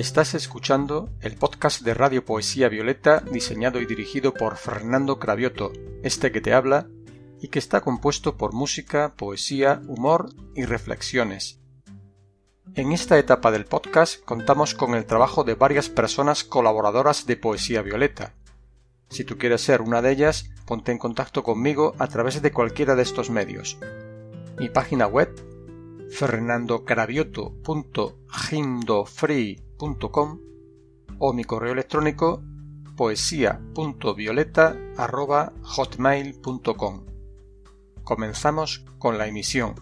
Estás escuchando el podcast de Radio Poesía Violeta, diseñado y dirigido por Fernando Cravioto, este que te habla, y que está compuesto por música, poesía, humor y reflexiones. En esta etapa del podcast contamos con el trabajo de varias personas colaboradoras de Poesía Violeta. Si tú quieres ser una de ellas, ponte en contacto conmigo a través de cualquiera de estos medios. Mi página web, fernandocravioto.hindofree.com, o mi correo electrónico poesia.violeta@hotmail.com. Comenzamos con la emisión.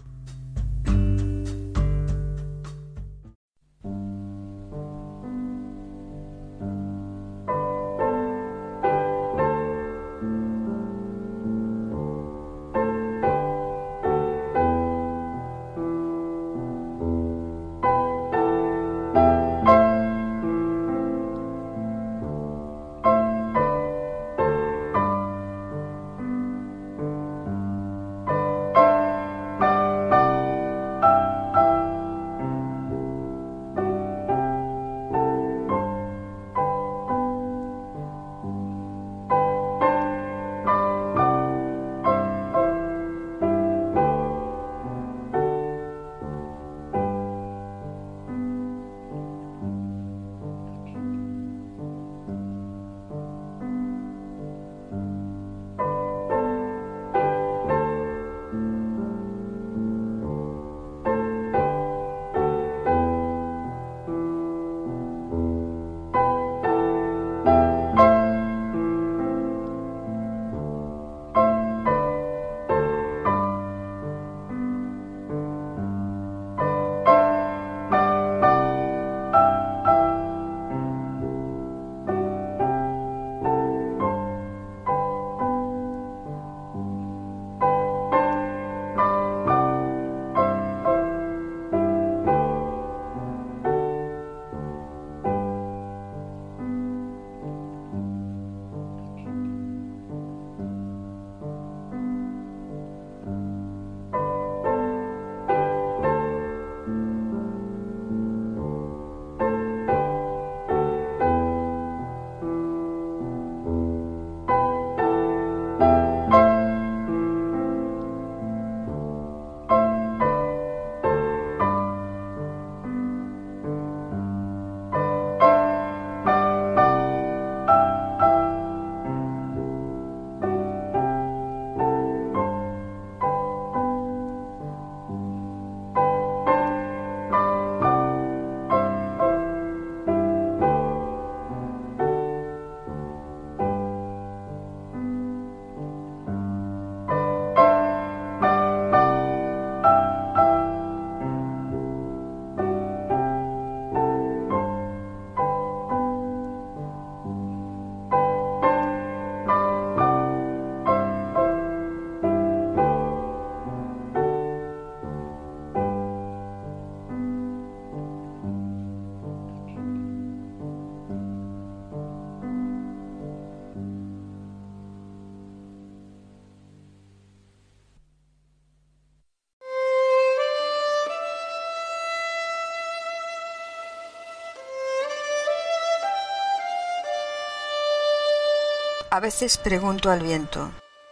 A veces pregunto al viento,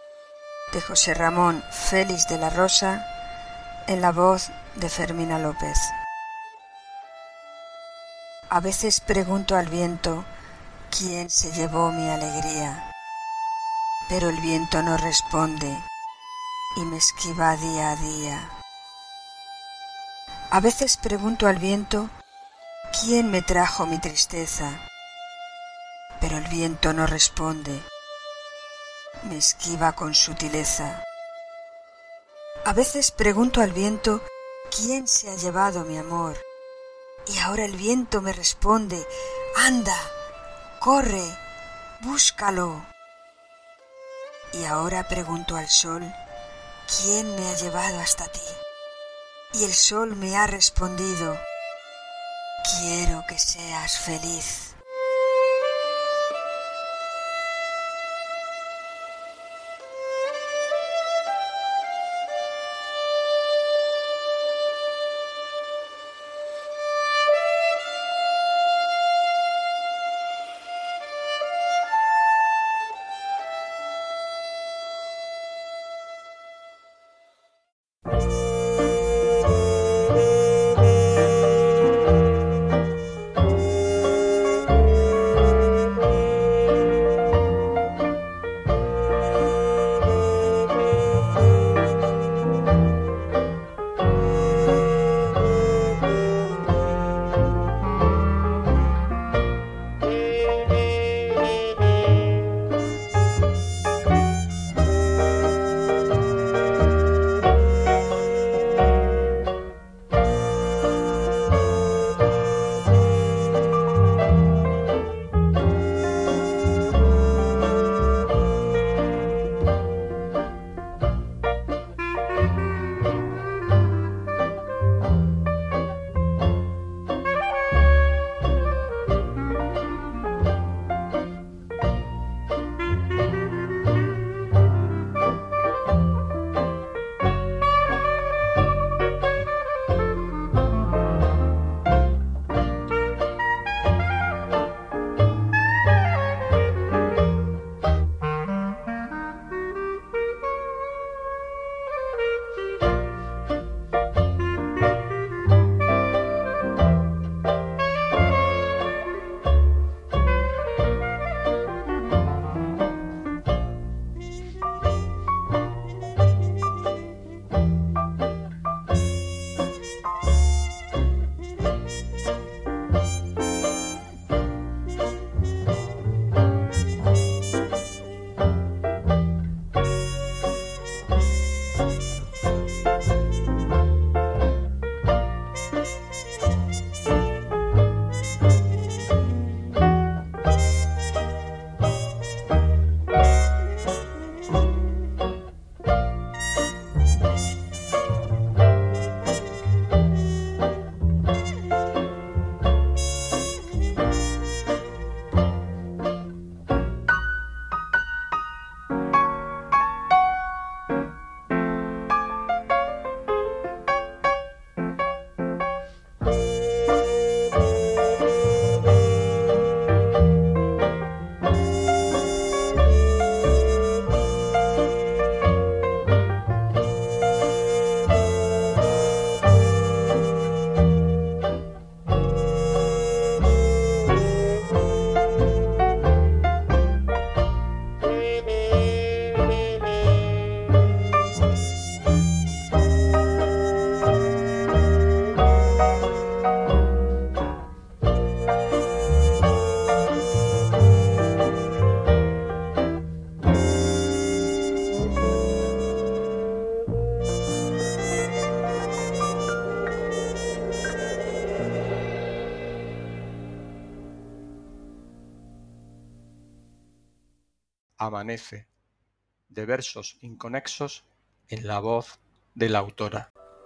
de José Ramón Félix de la Rosa, en la voz de Fermina López. A veces pregunto al viento quién se llevó mi alegría, pero el viento no responde y me esquiva día a día. A veces pregunto al viento quién me trajo mi tristeza, pero el viento no responde, me esquiva con sutileza. A veces pregunto al viento quién se ha llevado mi amor, y ahora el viento me responde, anda, corre, búscalo. Y ahora pregunto al sol, ¿quién me ha llevado hasta ti? Y el sol me ha respondido, quiero que seas feliz. Amanece, de versos inconexos en la voz de la autora.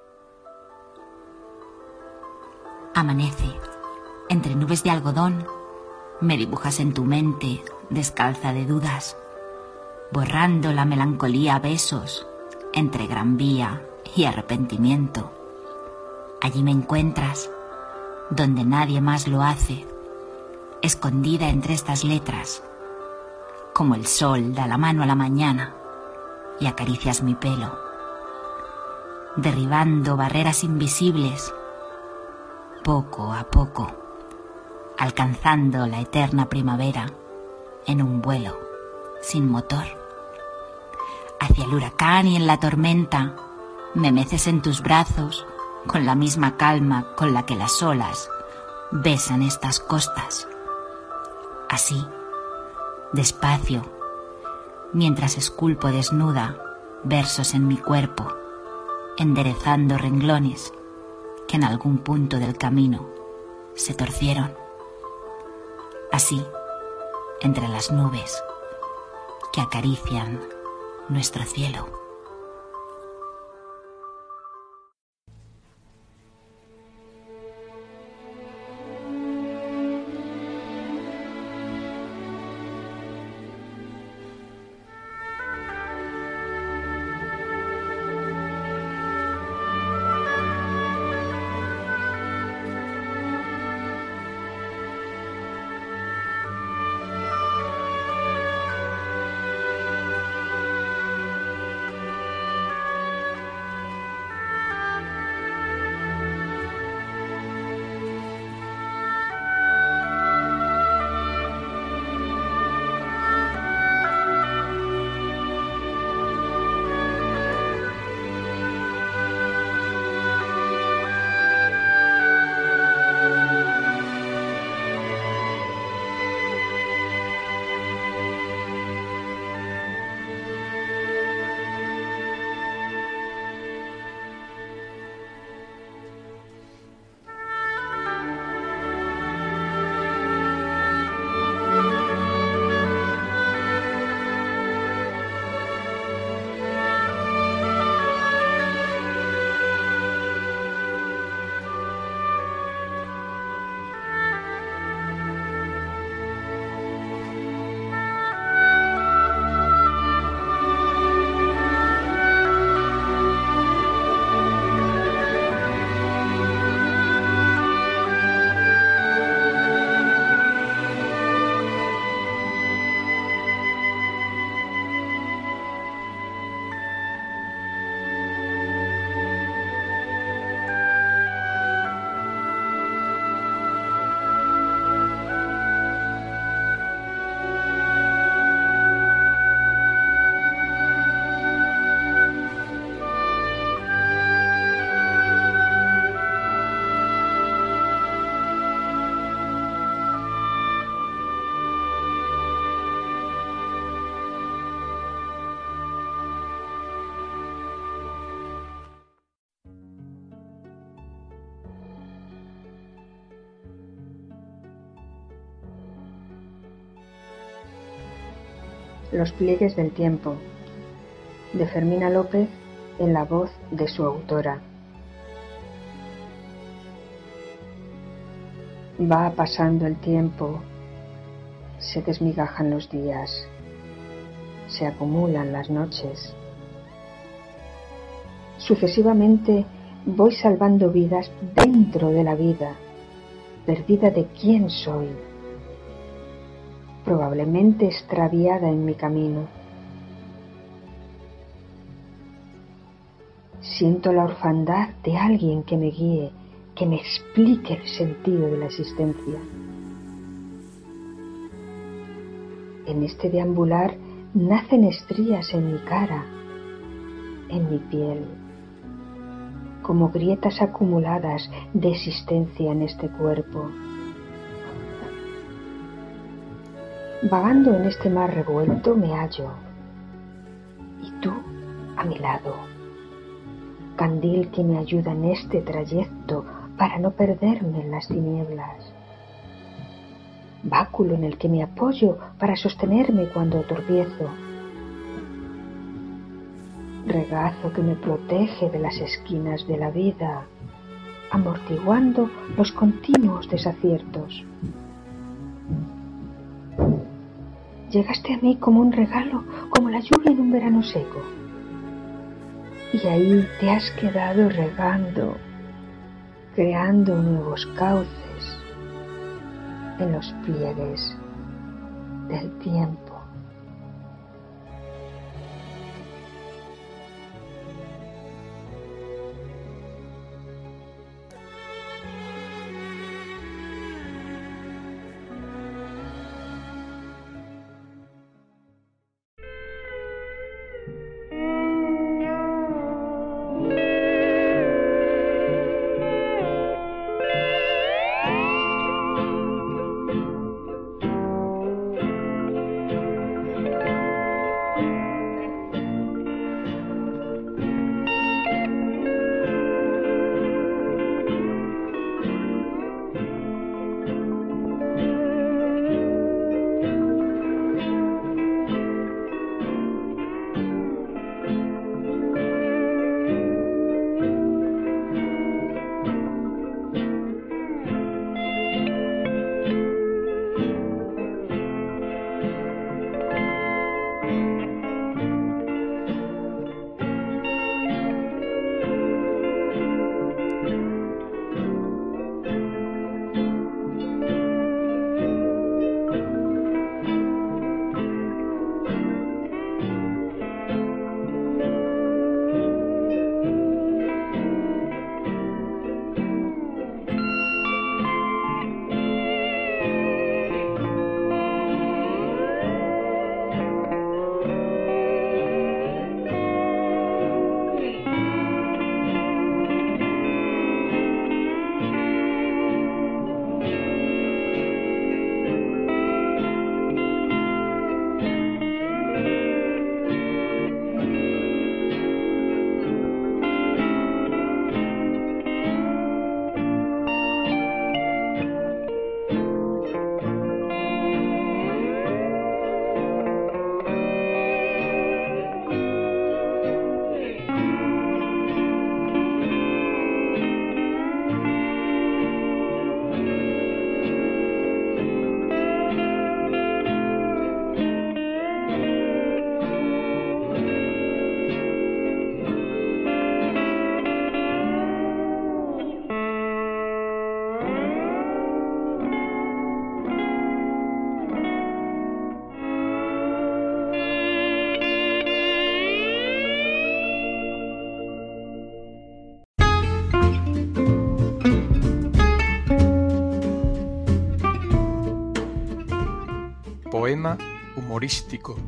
Amanece, entre nubes de algodón, me dibujas en tu mente, descalza de dudas, borrando la melancolía a besos, entre Gran Vía y arrepentimiento. Allí me encuentras, donde nadie más lo hace, escondida entre estas letras, como el sol da la mano a la mañana y acaricias mi pelo, derribando barreras invisibles, poco a poco, alcanzando la eterna primavera en un vuelo sin motor. Hacia el huracán y en la tormenta me meces en tus brazos con la misma calma con la que las olas besan estas costas. Así, despacio, mientras esculpo desnuda versos en mi cuerpo, enderezando renglones que en algún punto del camino se torcieron. Así, entre las nubes que acarician nuestro cielo. Los pliegues del tiempo, de Fermina López, en la voz de su autora. Va pasando el tiempo, se desmigajan los días, se acumulan las noches. Sucesivamente voy salvando vidas dentro de la vida, perdida de quién soy, probablemente extraviada en mi camino. Siento la orfandad de alguien que me guíe, que me explique el sentido de la existencia. En este deambular nacen estrías en mi cara, en mi piel, como grietas acumuladas de existencia en este cuerpo. Vagando en este mar revuelto me hallo, y tú a mi lado, candil que me ayuda en este trayecto para no perderme en las tinieblas. báculo en el que me apoyo para sostenerme cuando tropiezo, regazo que me protege de las esquinas de la vida, amortiguando los continuos desaciertos. Llegaste a mí como un regalo, como la lluvia en un verano seco, y ahí te has quedado regando, creando nuevos cauces en los pliegues del tiempo. Poema humorístico.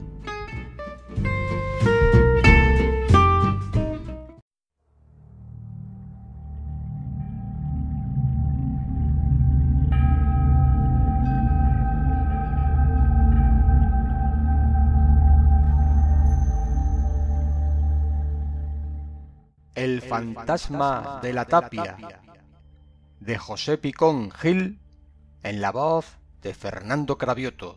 El fantasma de la tapia, de José Picón Gil, en la voz de Fernando Cravioto.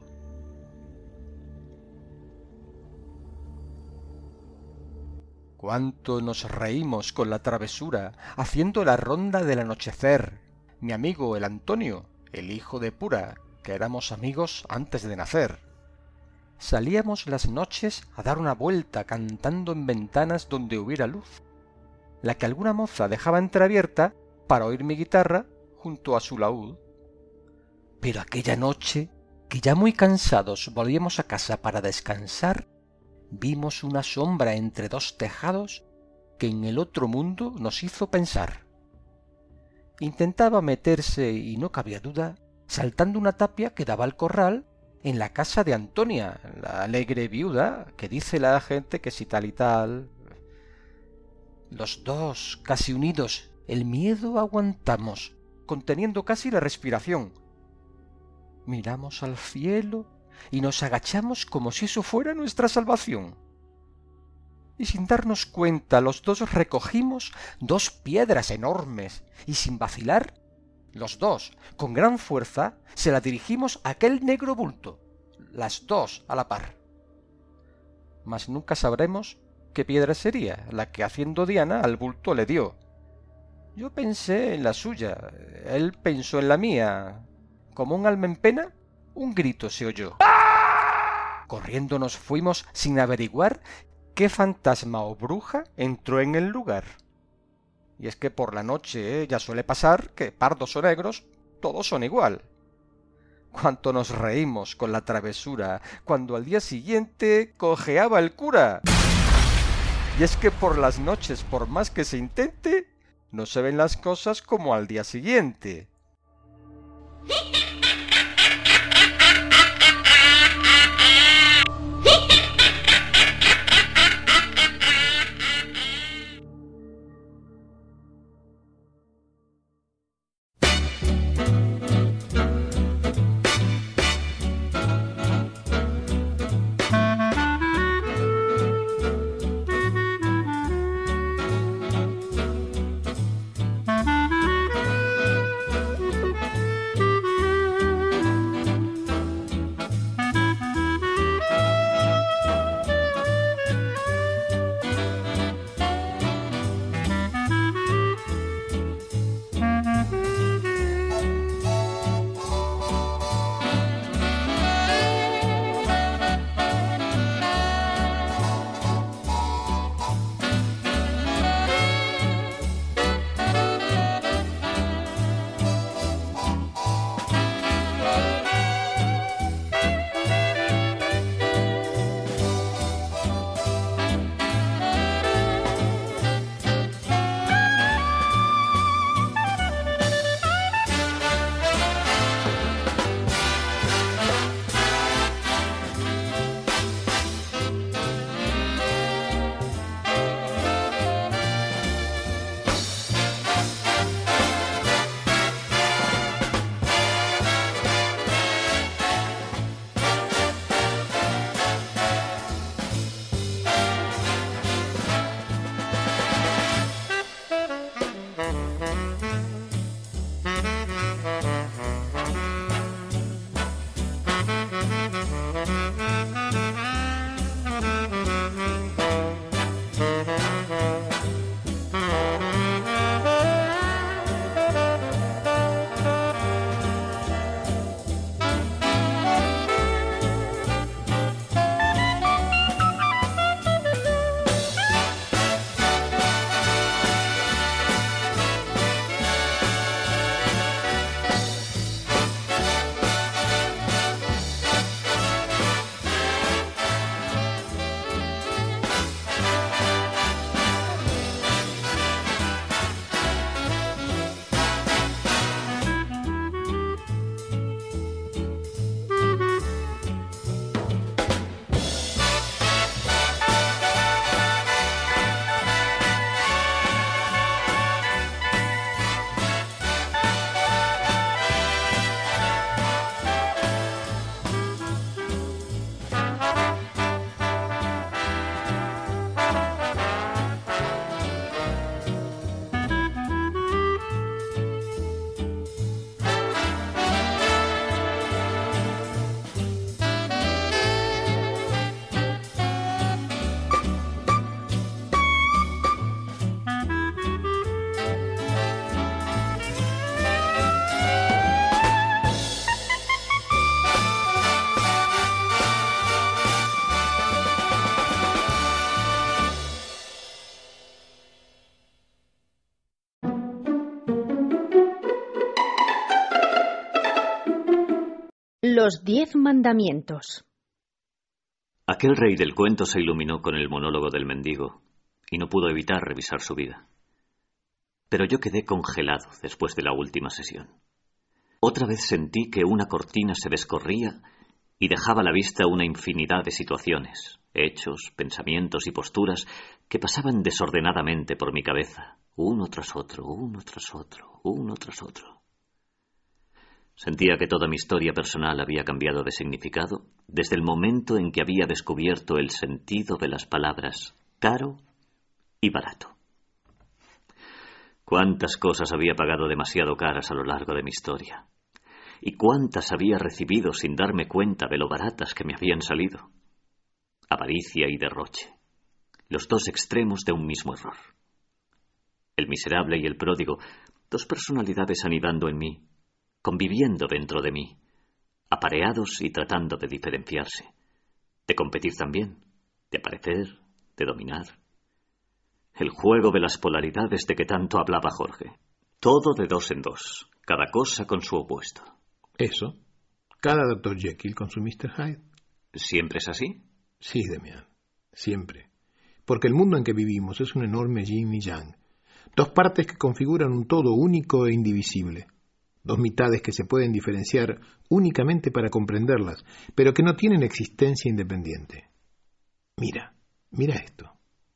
Cuánto nos reímos con la travesura, haciendo la ronda del anochecer. Mi amigo el Antonio, el hijo de Pura, que éramos amigos antes de nacer. Salíamos las noches a dar una vuelta cantando en ventanas donde hubiera luz, la que alguna moza dejaba entreabierta para oír mi guitarra junto a su laúd. Pero aquella noche, que ya muy cansados volvíamos a casa para descansar, vimos una sombra entre dos tejados que en el otro mundo nos hizo pensar. Intentaba meterse, y no cabía duda, saltando una tapia que daba al corral en la casa de Antonia, la alegre viuda, que dice la gente que si tal y tal. Los dos, casi unidos, el miedo aguantamos, conteniendo casi la respiración. Miramos al cielo y nos agachamos como si eso fuera nuestra salvación. Y sin darnos cuenta, los dos recogimos dos piedras enormes y sin vacilar Los dos, con gran fuerza, se la dirigimos a aquel negro bulto, las dos a la par. Mas nunca sabremos qué piedra sería la que, haciendo diana, al bulto le dio. Yo pensé en la suya, él pensó en la mía. Como un alma en pena, un grito se oyó. Corriendo nos fuimos sin averiguar qué fantasma o bruja entró en el lugar. Y es que por la noche ya suele pasar que pardos o negros todos son igual. Cuánto nos reímos con la travesura cuando al día siguiente cojeaba el cura. Y es que por las noches, por más que se intente, no se ven las cosas como al día siguiente. Los 10 mandamientos. Aquel rey del cuento se iluminó con el monólogo del mendigo y no pudo evitar revisar su vida. Pero yo quedé congelado después de la última sesión. Otra vez sentí que una cortina se descorría y dejaba a la vista una infinidad de situaciones, hechos, pensamientos y posturas que pasaban desordenadamente por mi cabeza, uno tras otro, uno tras otro, uno tras otro. Sentía que toda mi historia personal había cambiado de significado desde el momento en que había descubierto el sentido de las palabras caro y barato. Cuántas cosas había pagado demasiado caras a lo largo de mi historia. Y cuántas había recibido sin darme cuenta de lo baratas que me habían salido. Avaricia y derroche. Los dos extremos de un mismo error. El miserable y el pródigo, dos personalidades anidando en mí, conviviendo dentro de mí, apareados y tratando de diferenciarse, de competir también, de aparecer, de dominar. El juego de las polaridades de que tanto hablaba Jorge. Todo de dos en dos, cada cosa con su opuesto. Eso. Cada Dr. Jekyll con su Mr. Hyde. ¿Siempre es así? Sí, Demián, siempre. Porque el mundo en que vivimos es un enorme yin y yang. Dos partes que configuran un todo único e indivisible. Dos mitades que se pueden diferenciar únicamente para comprenderlas, pero que no tienen existencia independiente. Mira esto.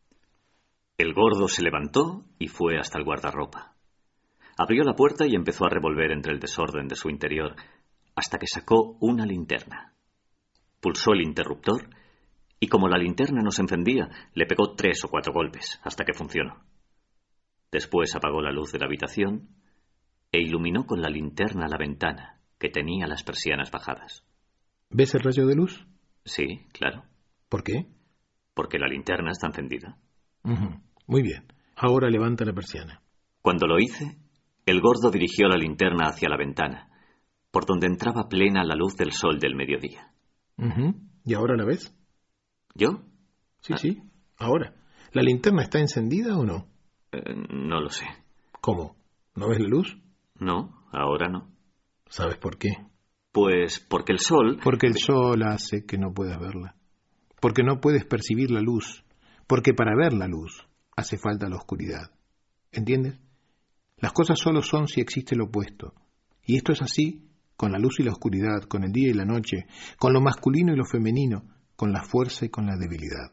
El gordo se levantó y fue hasta el guardarropa. Abrió la puerta y empezó a revolver entre el desorden de su interior hasta que sacó una linterna. Pulsó el interruptor y como la linterna no se encendía, le pegó 3 o 4 golpes hasta que funcionó. Después apagó la luz de la habitación e iluminó con la linterna la ventana, que tenía las persianas bajadas. ¿Ves el rayo de luz? Sí, claro. ¿Por qué? Porque la linterna está encendida. Muy bien. Ahora levanta la persiana. Cuando lo hice, el gordo dirigió la linterna hacia la ventana, por donde entraba plena la luz del sol del mediodía. ¿Y ahora la ves? ¿Yo? Sí, ahora. ¿La linterna está encendida o no? No lo sé. ¿Cómo? ¿No ves la luz? No, ahora no. ¿Sabes por qué? Pues porque el sol... Porque el sol hace que no puedas verla. Porque no puedes percibir la luz. Porque para ver la luz hace falta la oscuridad. ¿Entiendes? Las cosas solo son si existe lo opuesto. Y esto es así con la luz y la oscuridad, con el día y la noche, con lo masculino y lo femenino, con la fuerza y con la debilidad.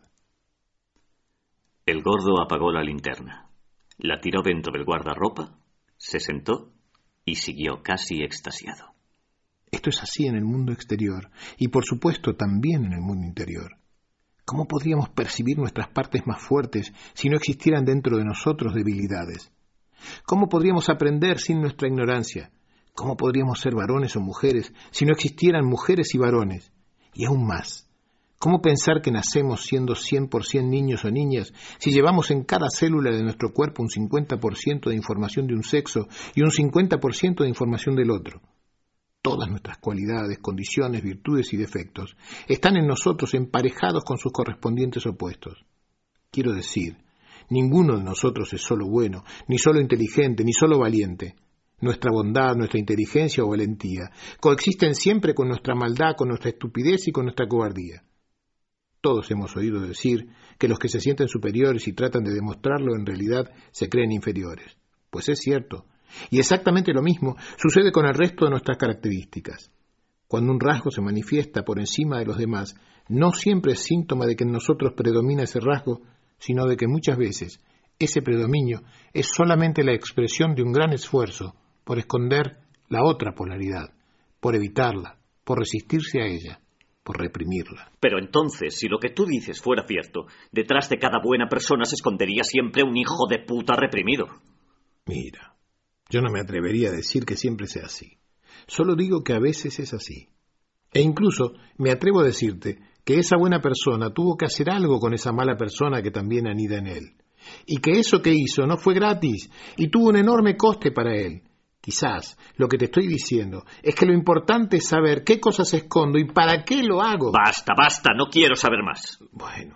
El gordo apagó la linterna, la tiró dentro del guardarropa, se sentó y siguió casi extasiado. Esto es así en el mundo exterior y por supuesto también en el mundo interior. ¿Cómo podríamos percibir nuestras partes más fuertes si no existieran dentro de nosotros debilidades? ¿Cómo podríamos aprender sin nuestra ignorancia? ¿Cómo podríamos ser varones o mujeres si no existieran mujeres y varones? Y aún más, ¿cómo pensar que nacemos siendo 100% niños o niñas si llevamos en cada célula de nuestro cuerpo un 50% de información de un sexo y un 50% de información del otro? Todas nuestras cualidades, condiciones, virtudes y defectos están en nosotros emparejados con sus correspondientes opuestos. Quiero decir, ninguno de nosotros es solo bueno, ni solo inteligente, ni solo valiente. Nuestra bondad, nuestra inteligencia o valentía coexisten siempre con nuestra maldad, con nuestra estupidez y con nuestra cobardía. Todos hemos oído decir que los que se sienten superiores y tratan de demostrarlo en realidad se creen inferiores. Pues es cierto. Y exactamente lo mismo sucede con el resto de nuestras características. Cuando un rasgo se manifiesta por encima de los demás, no siempre es síntoma de que en nosotros predomina ese rasgo, sino de que muchas veces ese predominio es solamente la expresión de un gran esfuerzo por esconder la otra polaridad, por evitarla, por resistirse a ella, por reprimirla. Pero entonces, si lo que tú dices fuera cierto, detrás de cada buena persona se escondería siempre un hijo de puta reprimido. Mira, yo no me atrevería a decir que siempre sea así. Solo digo que a veces es así. E incluso me atrevo a decirte que esa buena persona tuvo que hacer algo con esa mala persona que también anida en él. Y que eso que hizo no fue gratis y tuvo un enorme coste para él. Quizás lo que te estoy diciendo es que lo importante es saber qué cosas escondo y para qué lo hago. Basta, no quiero saber más. Bueno,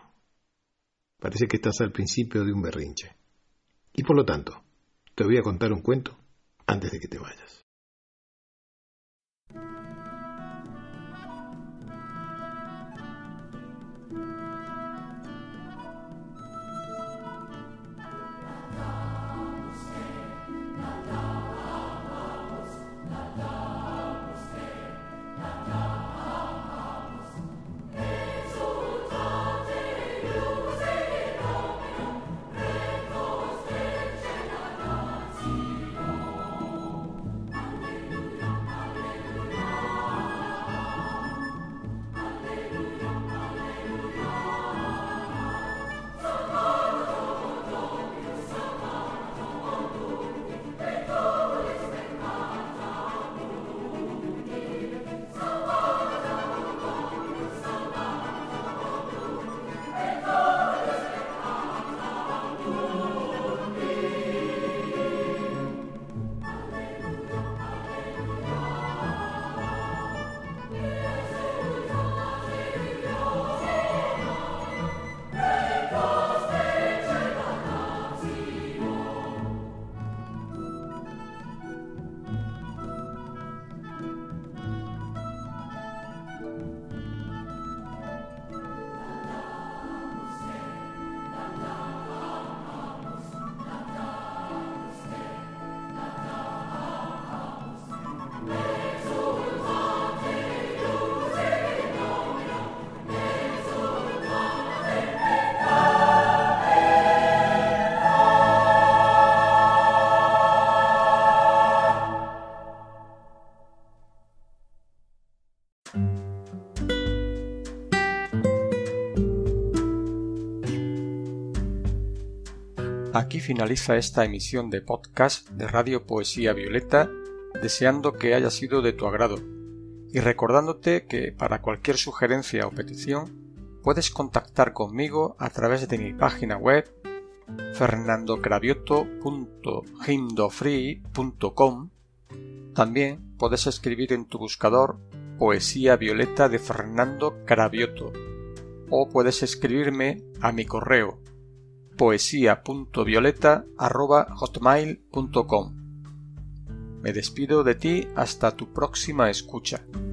parece que estás al principio de un berrinche. Y por lo tanto, te voy a contar un cuento antes de que te vayas. Aquí finaliza esta emisión de podcast de Radio Poesía Violeta, deseando que haya sido de tu agrado y recordándote que para cualquier sugerencia o petición puedes contactar conmigo a través de mi página web fernandocravioto.himdofree.com. También puedes escribir en tu buscador Poesía Violeta de Fernando Cravioto o puedes escribirme a mi correo poesia.violeta@hotmail.com. Me despido de ti hasta tu próxima escucha.